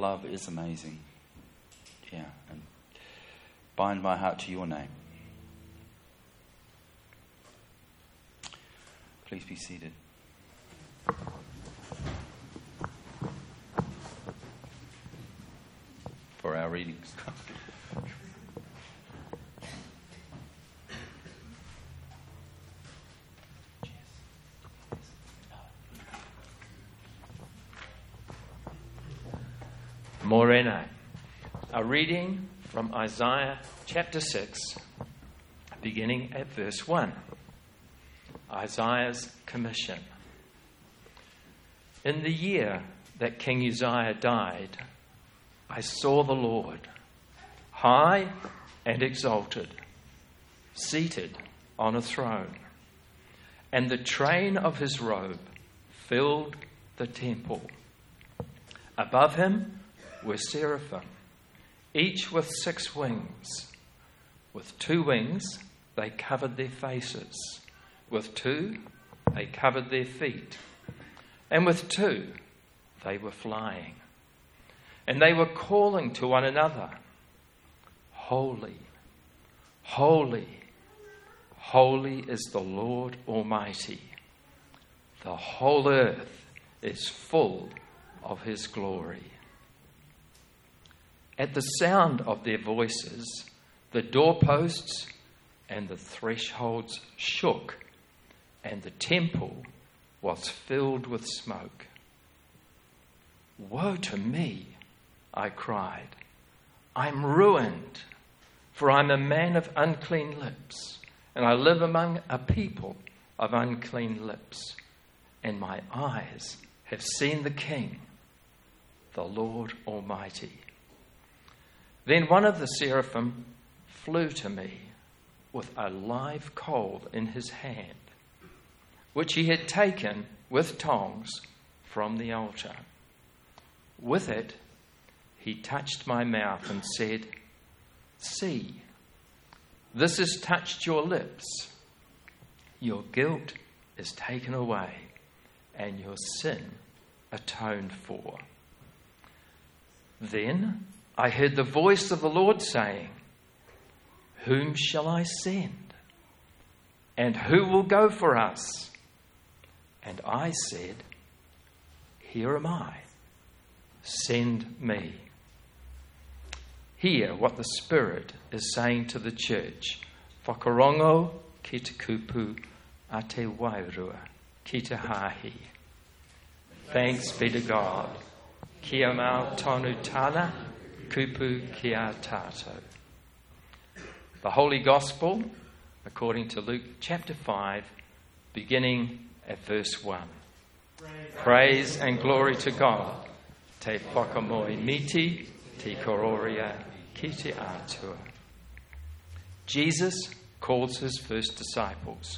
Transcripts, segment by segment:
love is amazing. Yeah, and bind my heart to your name. Please be seated. For our readings. Morena, a reading from Isaiah chapter 6, beginning at verse 1. Isaiah's commission. In the year that King Uzziah died, I saw the Lord, high and exalted, seated on a throne, and the train of his robe filled the temple. Above him were seraphim, each with 6 wings. With 2 wings they covered their faces, with 2 they covered their feet, and with 2 they were flying. And they were calling to one another, Holy, holy, holy is the Lord Almighty. The whole earth is full of his glory. At the sound of their voices, the doorposts and the thresholds shook, and the temple was filled with smoke. Woe to me, I cried. I'm ruined, for I'm a man of unclean lips, and I live among a people of unclean lips, and my eyes have seen the King, the Lord Almighty. Then one of the seraphim flew to me with a live coal in his hand, which he had taken with tongs from the altar. With it, he touched my mouth and said, See, this has touched your lips. Your guilt is taken away and your sin atoned for. Then I heard the voice of the Lord saying, Whom shall I send? And who will go for us? And I said, Here am I. Send me. Hear what the Spirit is saying to the church. Whakarongo ki te kupu a te wairua ki te hahi. Thanks be to God. Kia mau tonu tana. Kupu kia tātou. The Holy Gospel, according to Luke chapter 5, beginning at verse 1. Praise and glory to God. Te whakamoi miti, te kororia, ki te atua. Jesus calls his first disciples.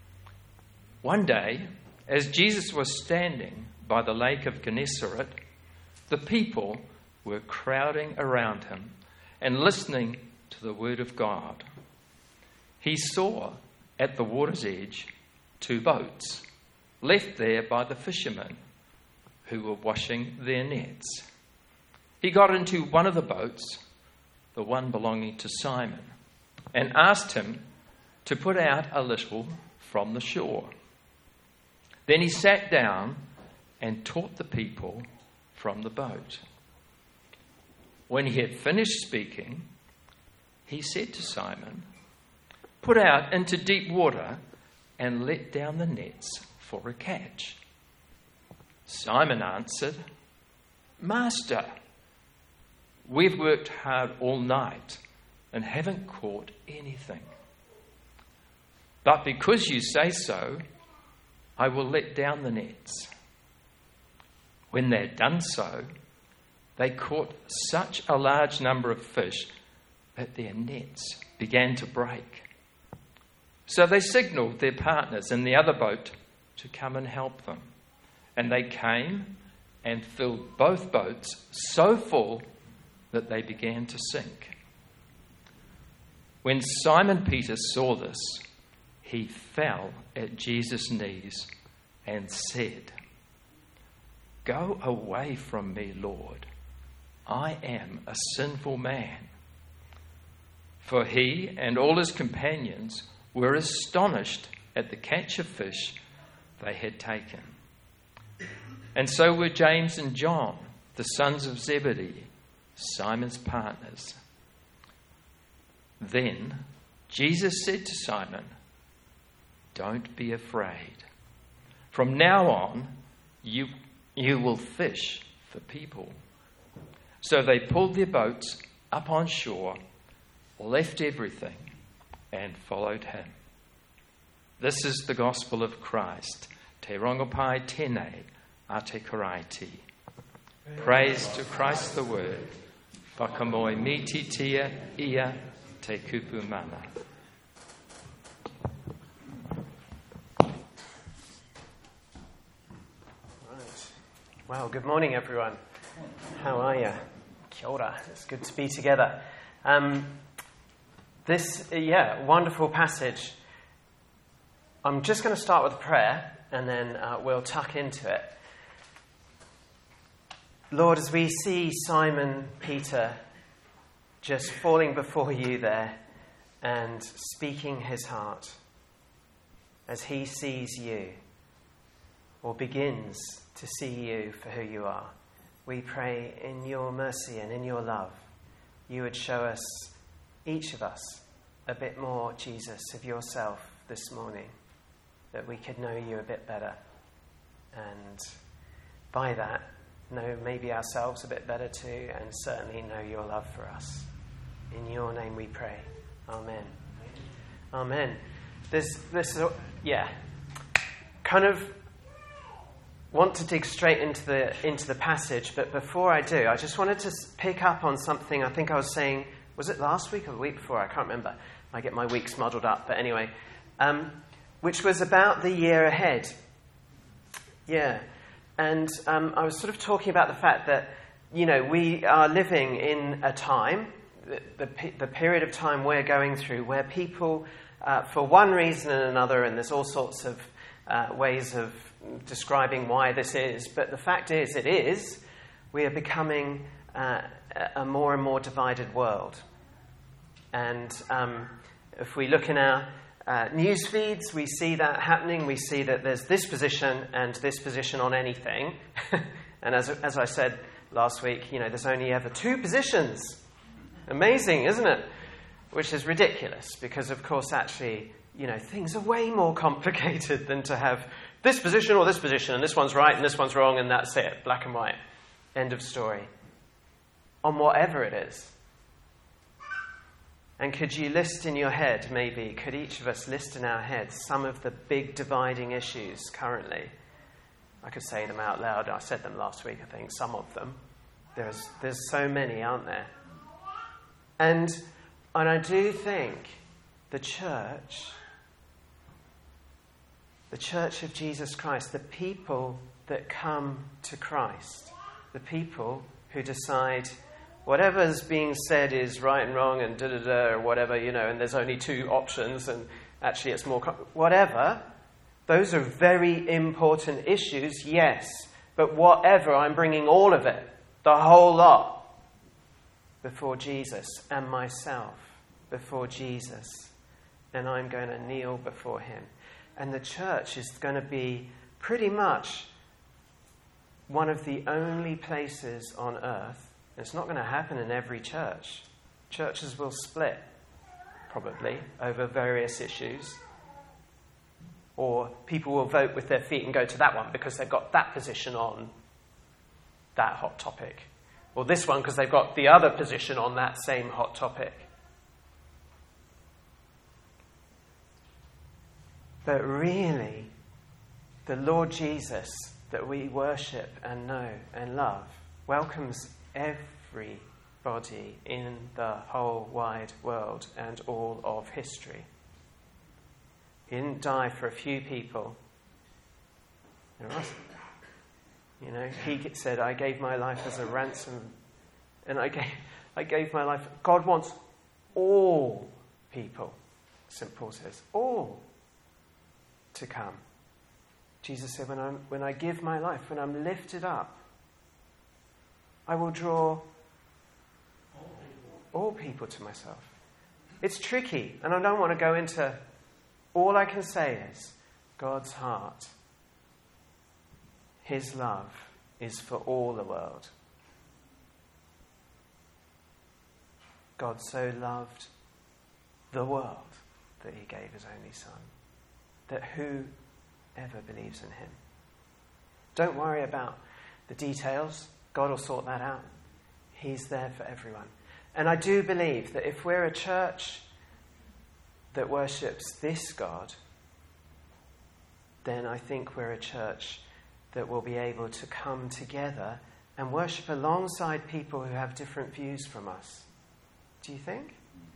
One day, as Jesus was standing by the lake of Gennesaret, the people were crowding around him and listening to the word of God. He saw at the water's edge 2 boats left there by the fishermen who were washing their nets. He got into one of the boats, the one belonging to Simon, and asked him to put out a little from the shore. Then he sat down and taught the people from the boat. When he had finished speaking, he said to Simon, Put out into deep water and let down the nets for a catch. Simon answered, Master, we've worked hard all night and haven't caught anything. But because you say so, I will let down the nets. When they'd done so, they caught such a large number of fish that their nets began to break. So they signaled their partners in the other boat to come and help them. And they came and filled both boats so full that they began to sink. When Simon Peter saw this, he fell at Jesus' knees and said, Go away from me, Lord. I am a sinful man." For he and all his companions were astonished at the catch of fish they had taken. And so were James and John, the sons of Zebedee, Simon's partners. Then Jesus said to Simon, "Don't be afraid. From now on, you will fish for people." So they pulled their boats up on shore, left everything, and followed him. This is the gospel of Christ. Te rongopai tēnei a te karaiti. Praise to Christ the Word. Whakamoe miti tia ia te kupu mana. Right. Well, good morning, everyone. How are you? Kia ora. It's good to be together. Wonderful passage. I'm just going to start with a prayer, and then we'll tuck into it. Lord, as we see Simon Peter just falling before you there and speaking his heart, as he sees you, or begins to see you for who you are, we pray in your mercy and in your love, you would show us, each of us, a bit more, Jesus, of yourself this morning, that we could know you a bit better, and by that, know maybe ourselves a bit better too, and certainly know your love for us. In your name we pray. Amen. Amen. Kind of want to dig straight into the passage, but before I do, I just wanted to pick up on something I think I was saying, was it last week or the week before? I can't remember. I get my weeks muddled up, but anyway, which was about the year ahead. Yeah. And I was sort of talking about the fact that, we are living in a time, the period of time we're going through, where people, for one reason and another, and there's all sorts of ways of describing why this is, but the fact is, we are becoming a more and more divided world. And if we look in our news feeds, we see that happening. We see that there's this position and this position on anything. And as I said last week, there's only ever two positions. Amazing, isn't it? Which is ridiculous because, of course, actually, things are way more complicated than to have this position or this position, and this one's right and this one's wrong, and that's it, black and white. End of story. On whatever it is. And could you list in your head, maybe, could each of us list in our heads some of the big dividing issues currently? I could say them out loud. I said them last week, I think, some of them. There's so many, aren't there? And I do think the church of Jesus Christ, the people that come to Christ, the people who decide whatever's being said is right and wrong and da-da-da or whatever, and there's only two options and actually it's more... whatever, those are very important issues, yes. But whatever, I'm bringing all of it, the whole lot, before Jesus and myself, before Jesus. And I'm going to kneel before him. And the church is going to be pretty much one of the only places on earth. It's not going to happen in every church. Churches will split, probably, over various issues. Or people will vote with their feet and go to that one because they've got that position on that hot topic. Or this one because they've got the other position on that same hot topic. But really, the Lord Jesus that we worship and know and love welcomes everybody in the whole wide world and all of history. He didn't die for a few people. He said, I gave my life as a ransom. And I gave my life. God wants all people, St. Paul says, all to come. Jesus said, when I give my life, when I'm lifted up, I will draw all people to myself. It's tricky, and I don't want to go into... All I can say is God's heart, his love, is for all the world. God so loved the world that he gave his only Son, that whoever believes in him. Don't worry about the details. God will sort that out. He's there for everyone. And I do believe that if we're a church that worships this God, then I think we're a church that will be able to come together and worship alongside people who have different views from us. Do you think?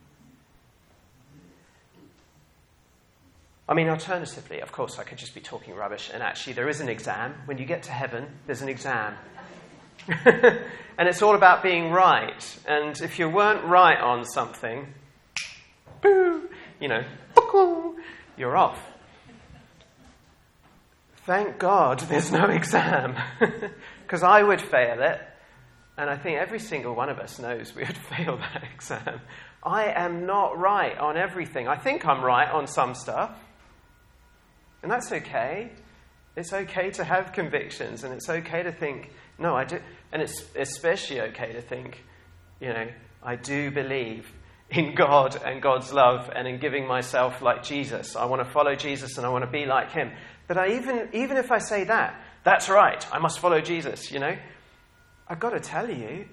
I mean, alternatively, of course, I could just be talking rubbish, and actually there is an exam. When you get to heaven, there's an exam. And it's all about being right. And if you weren't right on something, boo, you're off. Thank God there's no exam, because I would fail it, and I think every single one of us knows we would fail that exam. I am not right on everything. I think I'm right on some stuff, and that's okay. It's okay to have convictions, and it's okay to think, no, I do, and it's especially okay to think, I do believe in God and God's love and in giving myself like Jesus. I want to follow Jesus and I want to be like him. But even if I say that, that's right, I must follow Jesus, I've got to tell you,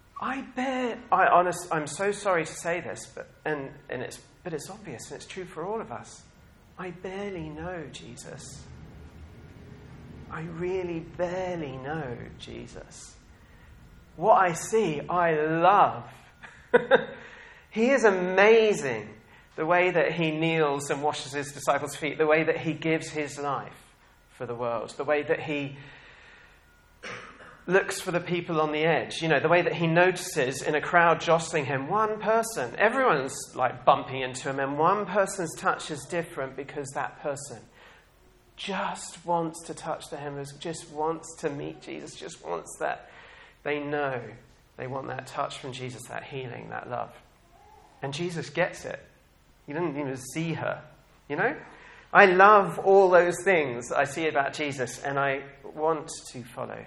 I'm so sorry to say this, but it's obvious and it's true for all of us. I barely know Jesus. I really barely know Jesus. What I see, I love. He is amazing. The way that he kneels and washes his disciples' feet, the way that he gives his life for the world, the way that he looks for the people on the edge, the way that he notices in a crowd jostling him, one person, everyone's like bumping into him, and one person's touch is different because that person just wants to touch the hem, just wants to meet Jesus, just wants that. They know they want that touch from Jesus, that healing, that love. And Jesus gets it. He doesn't even see her, I love all those things I see about Jesus, and I want to follow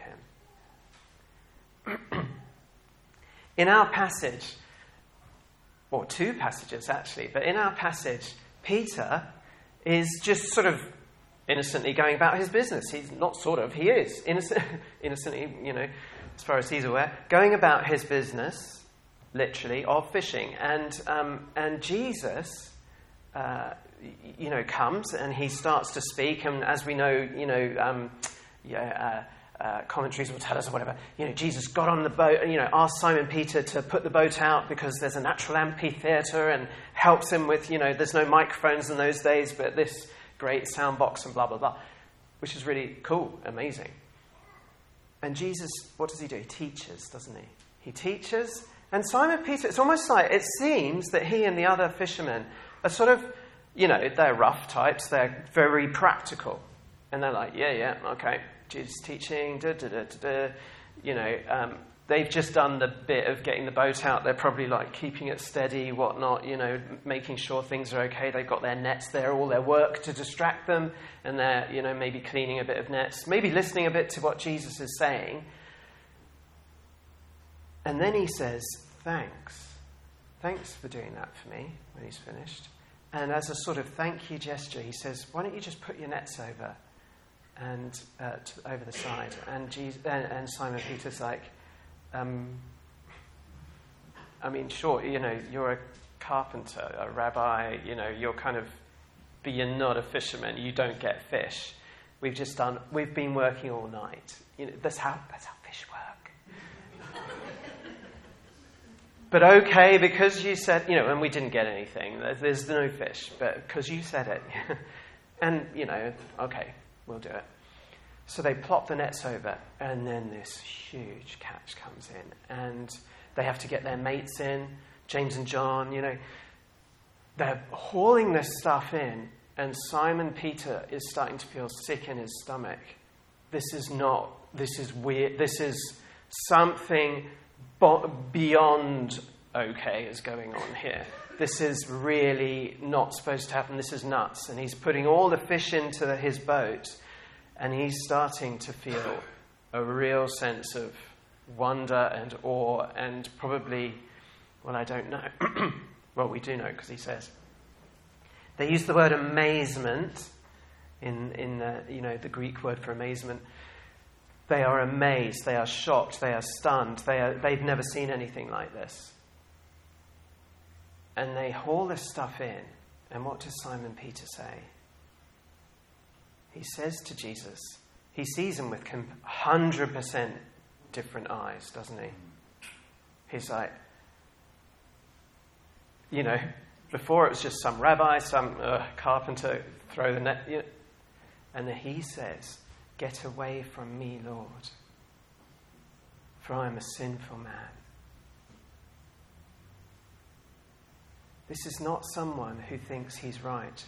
him. In our passage, or two passages actually, but in our passage, Peter is just sort of innocently going about his business. He's not sort of, he is innocently, as far as he's aware, going about his business, literally, of fishing. And Jesus, comes and he starts to speak. And as we know, commentaries will tell us or whatever, Jesus got on the boat and, asked Simon Peter to put the boat out because there's a natural amphitheatre, and helps him with, there's no microphones in those days, but this great sound box and blah, blah, blah, which is really cool, amazing. And Jesus, what does he do? He teaches, doesn't he? He teaches. And Simon Peter, it's almost like it seems that he and the other fishermen are sort of, they're rough types, they're very practical. And they're like, yeah, okay, Jesus teaching, they've just done the bit of getting the boat out. They're probably like keeping it steady, whatnot, making sure things are okay. They've got their nets there, all their work to distract them. And they're, maybe cleaning a bit of nets, maybe listening a bit to what Jesus is saying. And then he says, thanks. Thanks for doing that for me, when he's finished. And as a sort of thank you gesture, he says, why don't you just put your nets over and over the side? And Simon Peter's like, sure, you're a carpenter, a rabbi, you're kind of, but you're not a fisherman. You don't get fish. We've been working all night. That's how fish work. But okay, because you said, and we didn't get anything. There's no fish, but because you said it. And, okay, we'll do it. So they plop the nets over, and then this huge catch comes in. And they have to get their mates in, James and John, They're hauling this stuff in, and Simon Peter is starting to feel sick in his stomach. This is weird. This is something beyond okay is going on here. This is really not supposed to happen. This is nuts. And he's putting all the fish into his boat, and he's starting to feel a real sense of wonder and awe, and probably, well, I don't know. Well, we do know, because he says. They use the word amazement in the Greek word for amazement. They are amazed, they are shocked, they are stunned, they've never seen anything like this. And they haul this stuff in, and what does Simon Peter say? He says to Jesus, he sees him with 100% different eyes, doesn't he? He's like, before it was just some rabbi, some carpenter, throw the net. And then he says, "Get away from me, Lord, for I am a sinful man." This is not someone who thinks he's right.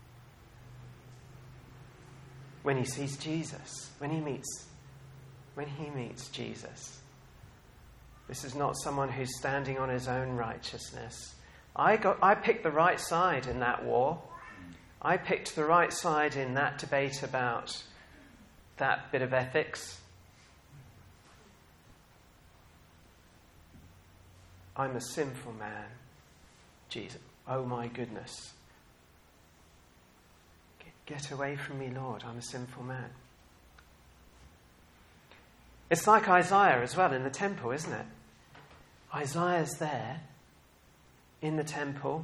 When he sees Jesus, when he meets Jesus, this is not someone who's standing on his own righteousness. I picked the right side in that war. I picked the right side in that debate about that bit of ethics. I'm a sinful man. Jesus, oh my goodness. Get away from me, Lord. I'm a sinful man. It's like Isaiah as well in the temple, isn't it? Isaiah's there in the temple,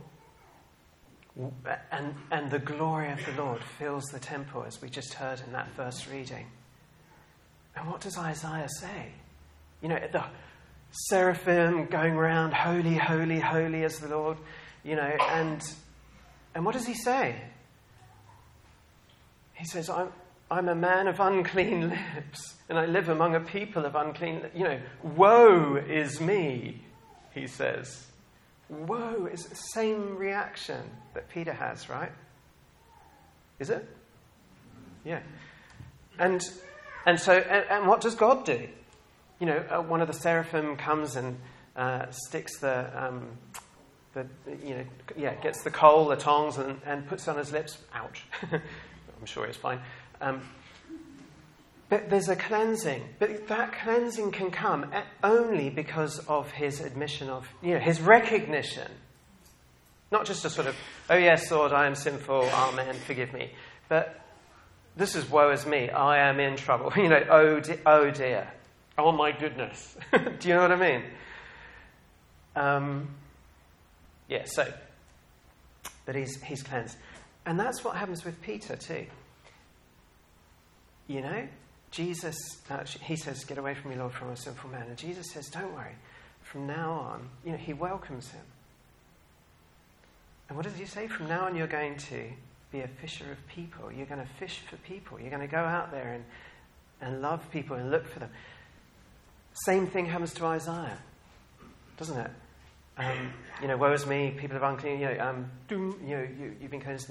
and the glory of the Lord fills the temple, as we just heard in that first reading. And what does Isaiah say? The seraphim going around, holy, holy, holy is the Lord, and what does he say? He says, I'm a man of unclean lips, and I live among a people of unclean lips. Woe is me, he says. Woe is the same reaction that Peter has, right? Is it? Yeah. And so what does God do? One of the seraphim comes and sticks gets the coal, the tongs, and puts it on his lips. Ouch. I'm sure it's fine. But there's a cleansing. But that cleansing can come only because of his admission of, his recognition. Not just a sort of, oh yes, Lord, I am sinful, amen, forgive me. But this is woe is me, I am in trouble. Oh dear, oh my goodness. Do you know what I mean? But he's cleansed. And that's what happens with Peter too. Jesus, he says, "Get away from me, Lord, for I'm a sinful man." And Jesus says, "Don't worry. From now on," he welcomes him. And what does he say? From now on, you're going to be a fisher of people. You're going to fish for people. You're going to go out there and love people and look for them. Same thing happens to Isaiah, doesn't it? Woe is me, people of unclean. You've been cleansed.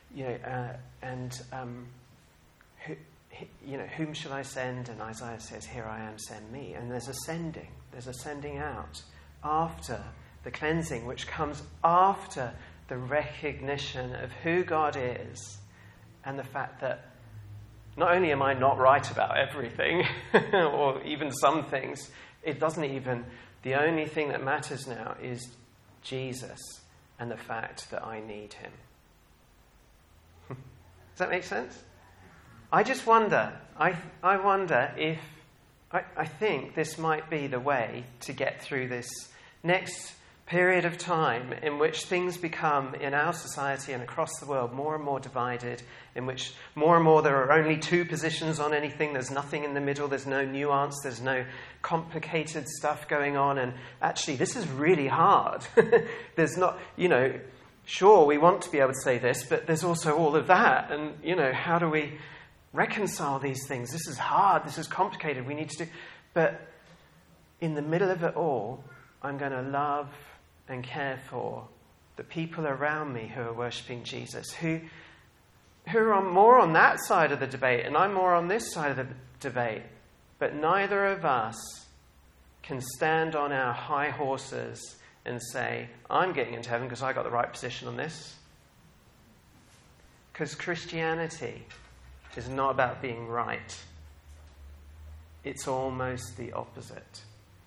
Whom shall I send? And Isaiah says, "Here I am, send me." And there's a sending out after the cleansing, which comes after the recognition of who God is and the fact that not only am I not right about everything, or even some things, the only thing that matters now is Jesus and the fact that I need him. Does that make sense? I just wonder, I wonder if, I think this might be the way to get through this next period of time in which things become, in our society and across the world, more and more divided, in which more and more there are only two positions on anything, there's nothing in the middle, there's no nuance, there's no complicated stuff going on, and actually this is really hard. There's not, sure, we want to be able to say this, but there's also all of that, and, how do we reconcile these things? This is hard, this is complicated, we need to do... But in the middle of it all, I'm going to love and care for the people around me who are worshipping Jesus, who are more on that side of the debate, and I'm more on this side of the debate. But neither of us can stand on our high horses and say, I'm getting into heaven because I got the right position on this. Because Christianity is not about being right. It's almost the opposite.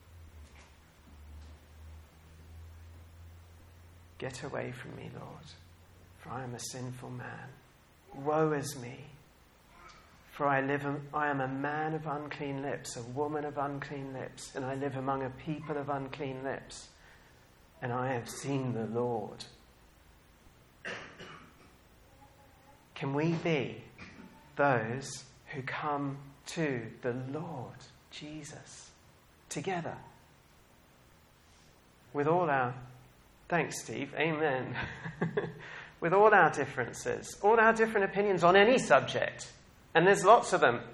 Get away from me, Lord, for I am a sinful man. Woe is me, for I am a man of unclean lips, a woman of unclean lips, and I live among a people of unclean lips, and I have seen the Lord. Can we be those who come to the Lord Jesus together with all our, thanks Steve, amen, with all our differences, all our different opinions on any subject, and there's lots of them,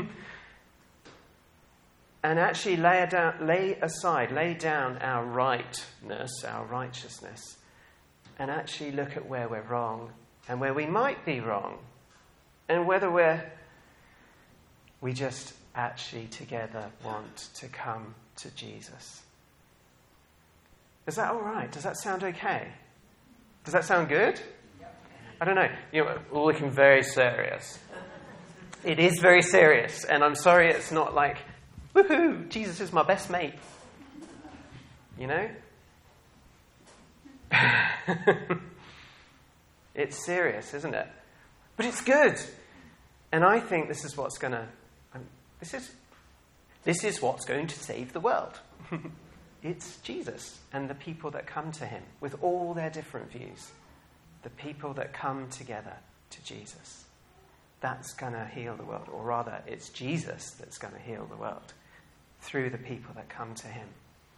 and actually lay down our rightness, our righteousness, and actually look at where we're wrong and where we might be wrong, and whether we just actually together want to come to Jesus. Is that all right? Does that sound okay? Does that sound good? I don't know. You're looking very serious. It is very serious, and I'm sorry it's not like, woohoo, Jesus is my best mate. You know? It's serious, isn't it? But it's good. And I think this is what's going to... This is what's going to save the world. It's Jesus and the people that come to him with all their different views. The people that come together to Jesus. That's going to heal the world. Or rather, it's Jesus that's going to heal the world through the people that come to him.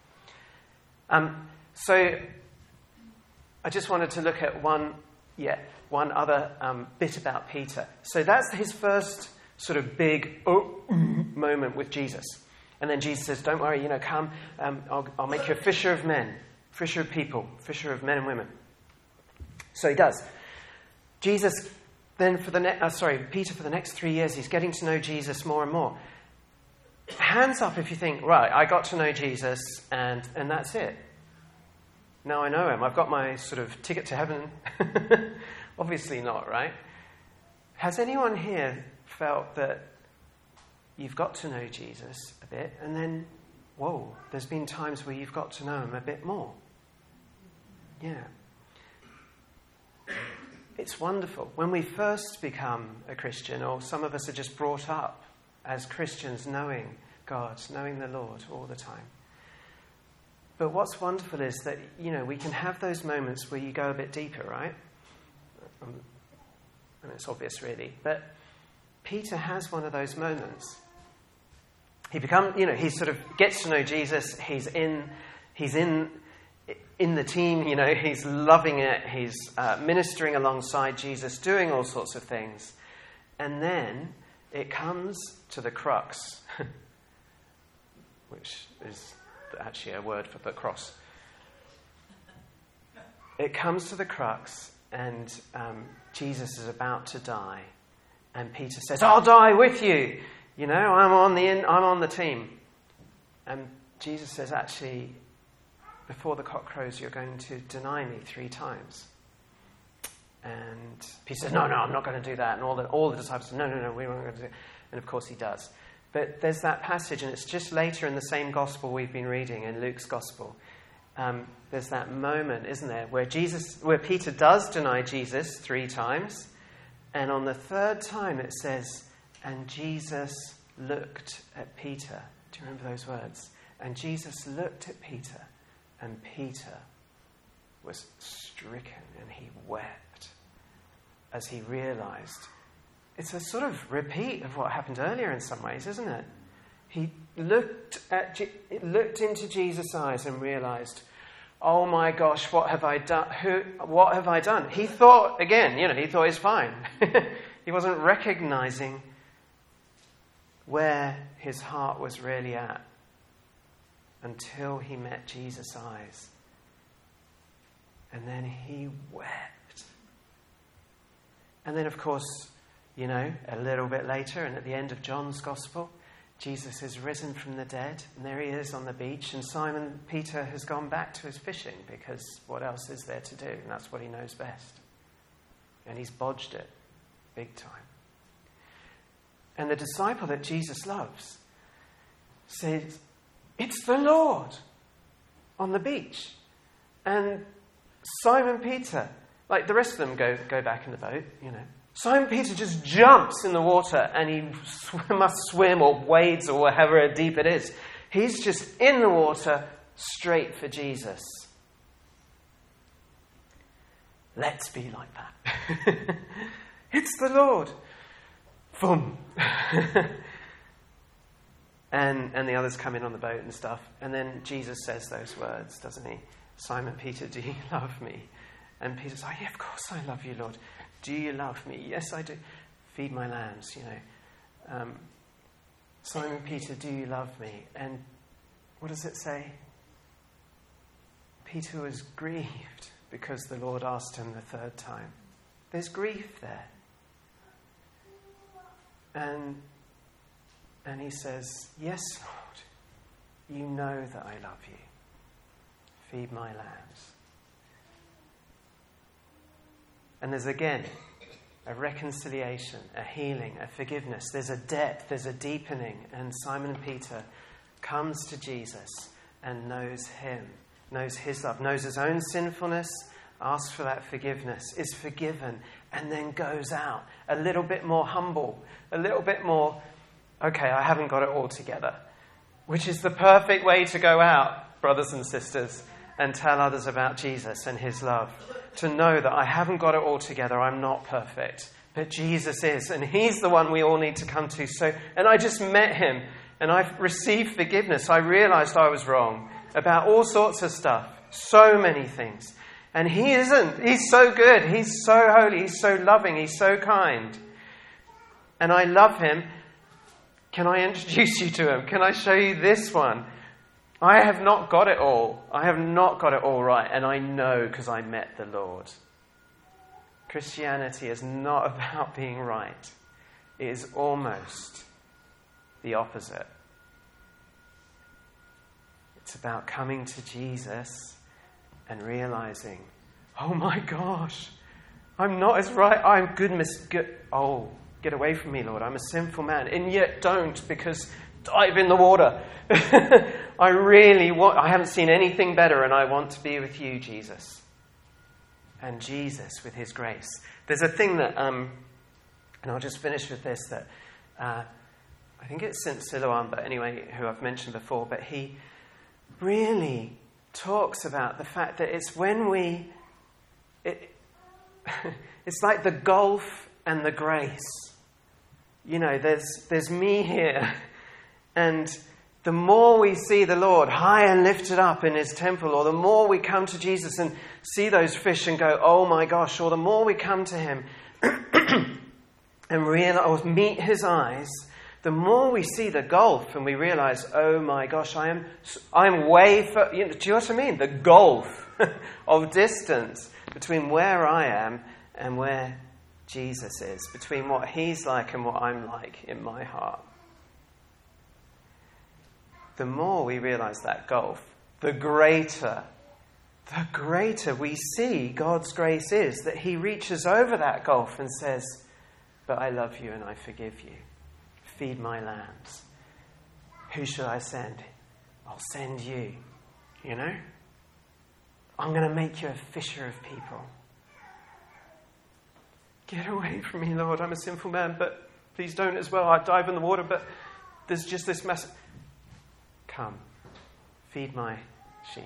So I just wanted to look at one other bit about Peter. So that's his first sort of big moment with Jesus. And then Jesus says, don't worry, come, I'll make you a fisher of men, fisher of people, fisher of men and women. So he does. Jesus then Peter for the next 3 years, he's getting to know Jesus more and more. Hands up if you think, right, I got to know Jesus and that's it. Now I know him. I've got my sort of ticket to heaven. Obviously not, right? Has anyone here felt that you've got to know Jesus a bit and then, whoa, there's been times where you've got to know him a bit more? Yeah. It's wonderful. When we first become a Christian, or some of us are just brought up as Christians knowing God, knowing the Lord all the time. But what's wonderful is that, we can have those moments where you go a bit deeper, right? And it's obvious, really. But Peter has one of those moments. He sort of gets to know Jesus. He's in the team, he's loving it. He's ministering alongside Jesus, doing all sorts of things. And then it comes to the crux, which is actually a word for the cross. It comes to the crux, and Jesus is about to die, and Peter says, "I'll die with you. I'm on the team." And Jesus says, "Actually, before the cock crows, you're going to deny me 3 times." And Peter says, "No, I'm not going to do that." And all the disciples say, "No, we weren't going to do it." And of course he does. But there's that passage, and it's just later in the same gospel we've been reading, in Luke's gospel. There's that moment, isn't there, where Peter does deny Jesus 3 times, and on the 3rd time it says, and Jesus looked at Peter. Do you remember those words? And Jesus looked at Peter, and Peter was stricken, and he wept as he realized. It's a sort of repeat of what happened earlier in some ways, isn't it? He looked into Jesus' eyes and realized, oh my gosh, what have I done? What have I done? He thought, again, he thought he's fine. He wasn't recognizing where his heart was really at until he met Jesus' eyes. And then he wept. And then, of course, a little bit later, and at the end of John's Gospel, Jesus is risen from the dead, and there he is on the beach, and Simon Peter has gone back to his fishing, because what else is there to do? And that's what he knows best. And he's bodged it big time. And the disciple that Jesus loves says, "It's the Lord," on the beach. And Simon Peter, like the rest of them go back in the boat, Simon Peter just jumps in the water, and he must swim or wades or however deep it is. He's just in the water straight for Jesus. Let's be like that. It's the Lord. Boom. and the others come in on the boat and stuff. And then Jesus says those words, doesn't he? "Simon Peter, do you love me?" And Peter's like, "Yeah, of course I love you, Lord." "Do you love me?" "Yes, I do." "Feed my lambs," "Simon Peter, do you love me?" And what does it say? Peter was grieved because the Lord asked him the third time. There's grief there. And he says, "Yes, Lord, you know that I love you. Feed my lambs." And there's again a reconciliation, a healing, a forgiveness. There's a depth, there's a deepening. And Simon Peter comes to Jesus and knows him, knows his love, knows his own sinfulness, asks for that forgiveness, is forgiven, and then goes out a little bit more humble, a little bit more, okay, I haven't got it all together, which is the perfect way to go out, brothers and sisters, and tell others about Jesus and his love. To know that I haven't got it all together, I'm not perfect, but Jesus is, and he's the one we all need to come to. And I just met him, and I've received forgiveness. I realized I was wrong about all sorts of stuff, so many things. And he isn't. He's so good. He's so holy. He's so loving. He's so kind. And I love him. Can I introduce you to him? Can I show you this one? I have not got it all. I have not got it all right. And I know because I met the Lord. Christianity is not about being right. It is almost the opposite. It's about coming to Jesus and realizing, oh my gosh, I'm not as right. I'm good. Oh, get away from me, Lord. I'm a sinful man. And yet don't, because dive in the water. I haven't seen anything better, and I want to be with you, Jesus. And Jesus with his grace. There's a thing that, and I'll just finish with this, that I think it's St. Silouan, but anyway, who I've mentioned before, but he really talks about the fact that it's when it's like the gulf and the grace. There's me here, and the more we see the Lord high and lifted up in his temple, or the more we come to Jesus and see those fish and go, oh my gosh, or the more we come to him and realize, or meet his eyes, the more we see the gulf and we realize, oh my gosh, I'm way far, do you know what I mean? The gulf of distance between where I am and where Jesus is, between what he's like and what I'm like in my heart. The more we realize that gulf, the greater we see God's grace is, that he reaches over that gulf and says, but I love you and I forgive you. Feed my lambs. Who shall I send? I'll send you. I'm going to make you a fisher of people. Get away from me, Lord. I'm a sinful man, but please don't as well. I dive in the water, but there's just this mess. Come, feed my sheep.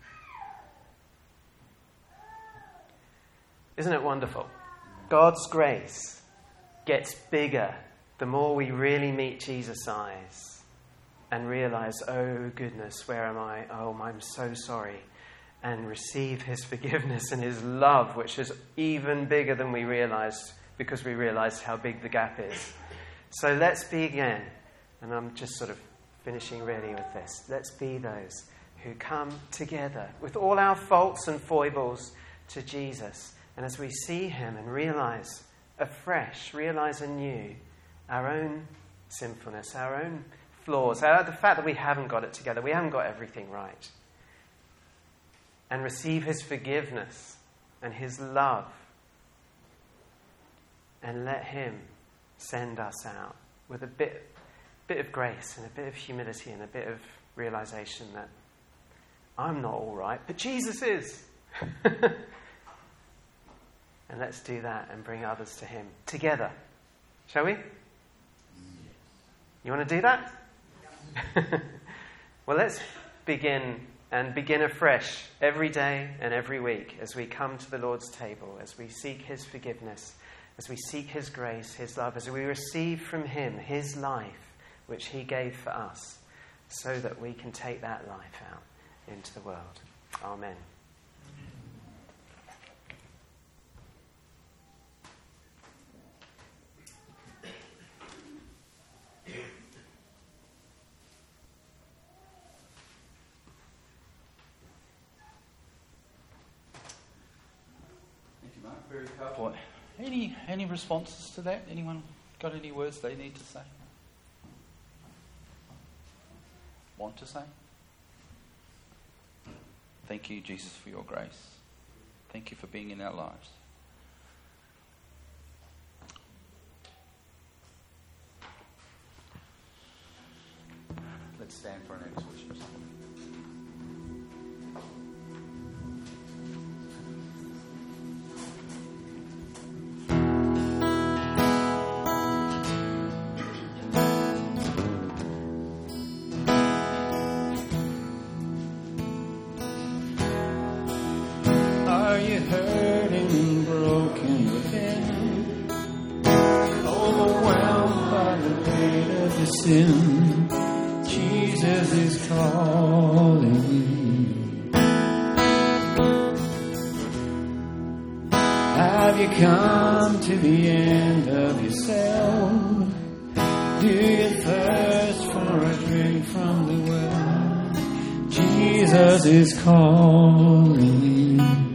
Isn't it wonderful? God's grace gets bigger the more we really meet Jesus' eyes and realize, oh goodness, where am I? Oh, I'm so sorry. And receive his forgiveness and his love, which is even bigger than we realized, because we realized how big the gap is. So let's be again, and I'm just sort of finishing really with this. Let's be those who come together with all our faults and foibles to Jesus. And as we see him and realize afresh, realize anew our own sinfulness, our own flaws, the fact that we haven't got it together, we haven't got everything right, and receive his forgiveness and his love, and let him send us out with a bit of grace and a bit of humility and a bit of realization that I'm not all right, but Jesus is. And let's do that and bring others to him together. Shall we? You want to do that? Well, let's begin afresh every day and every week as we come to the Lord's table, as we seek his forgiveness, as we seek his grace, his love, as we receive from him his life, which he gave for us, so that we can take that life out into the world. Amen. Very powerful. Any responses to that? Anyone got any words they need to say? Want to say? Thank you, Jesus, for your grace. Thank you for being in our lives. Let's stand for our next worship song. Sin, Jesus is calling. Have you come to the end of yourself? Do you thirst for a drink from the well? Jesus is calling.